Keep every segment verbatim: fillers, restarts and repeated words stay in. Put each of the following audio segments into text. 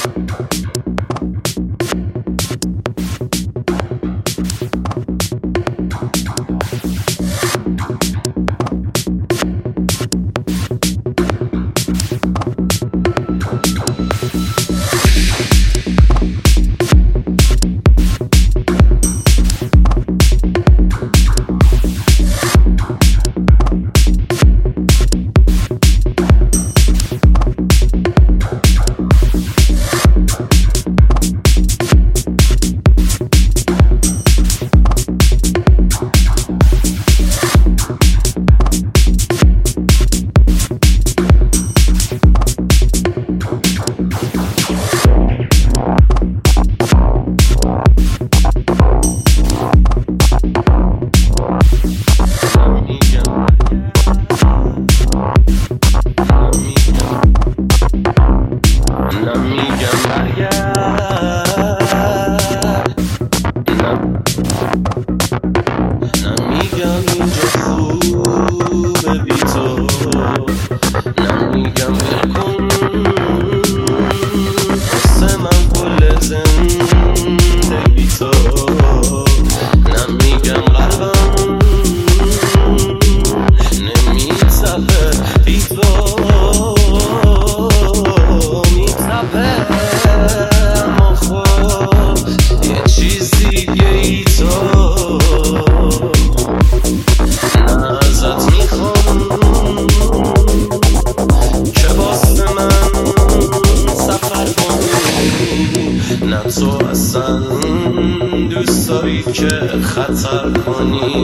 تو اصلا دوست داری که خطر کنی،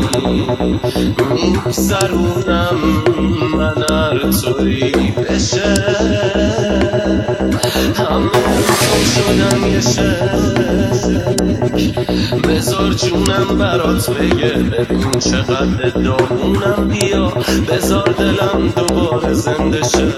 میگذرونم من هر طوری بشه، همه تو شدن یه شک، بذار جونم برات بگه ببین چقدر داغونم، بیا بذار دلم دوباره زنده شه.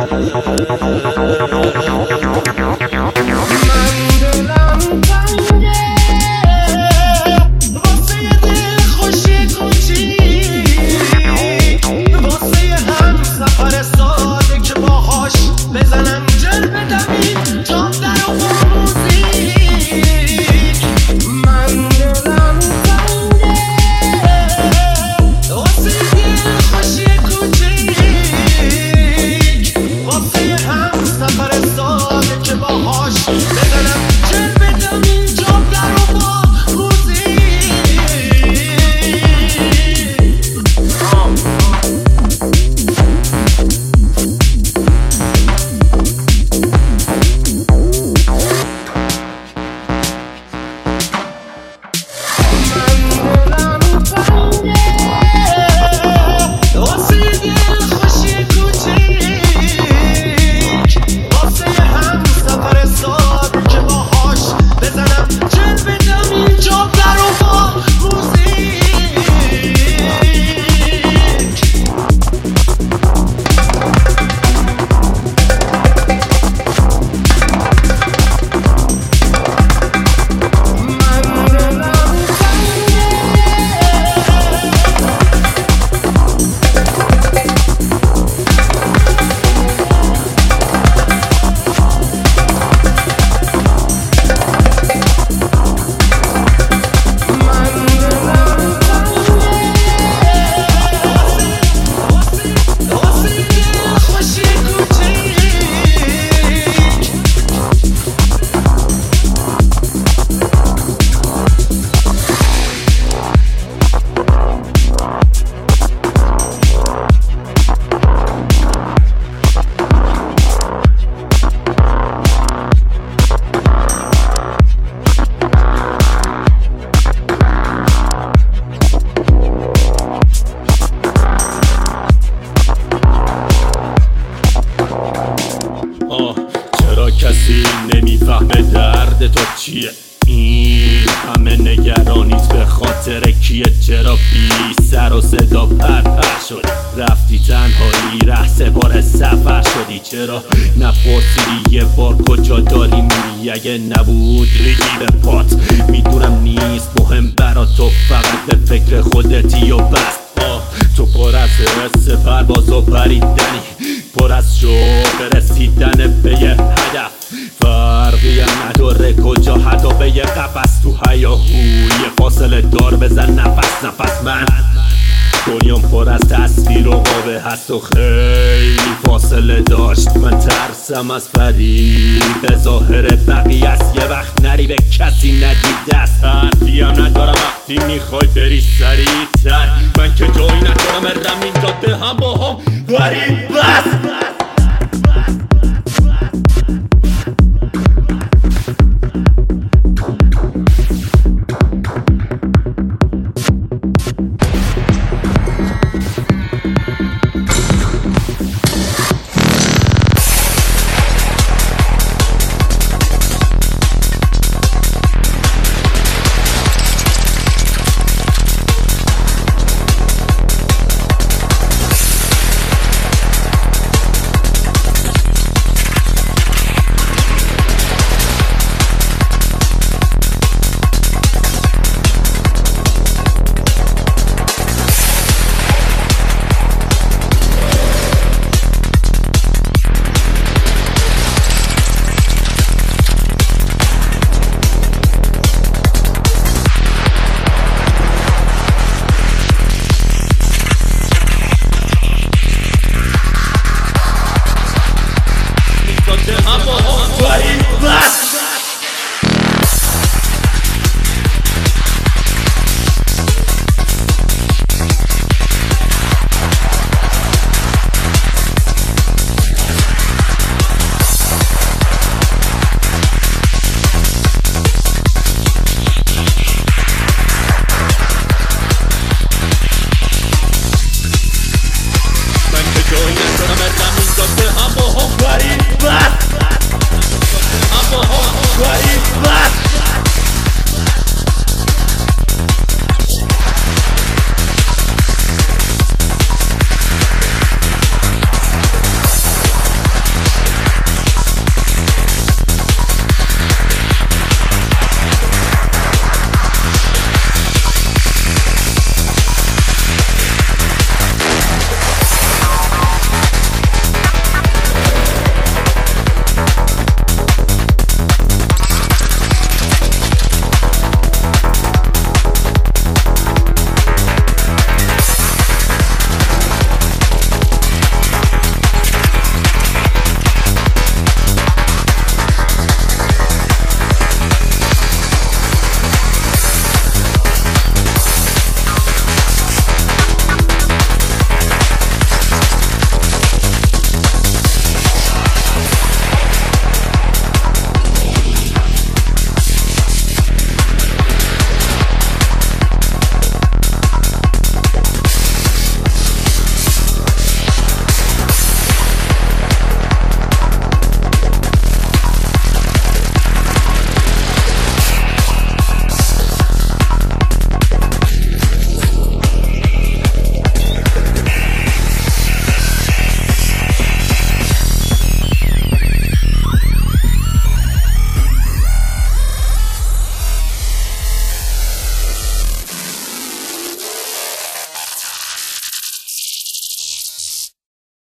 کسی نمیفهمه درد تو چیه، این همه نگرانیت به خاطر کیه؟ چرا بی سر و صدا پرپر شدی؟ رفتی تنهایی ره سپار سفر شدی؟ چرا نپرسیدی یه بار کجا داری میری؟ اگه نبود ریگی به پات، میدونم نیست مهم برا تو، فقط به فکر خودتی و بس. تو پر از حس پرواز و پریدنی، پر از شوق رسیدن به یه هدف، فرق فرقی هم نداره کجا حتی به یه قفص تو هیاهو یه فاصله دار بزن نفس نفس من دنیام پر از تصویر و قابه هست و خیلی فاصله داشت من ترسم از فریب به ظاهر بقیه است یه وقت نری به کسی ندی دست حرفی هم ندارم وقتی میخوای بری سریعتر من که جایی ندارم رم این جاده هم با هم غریب بس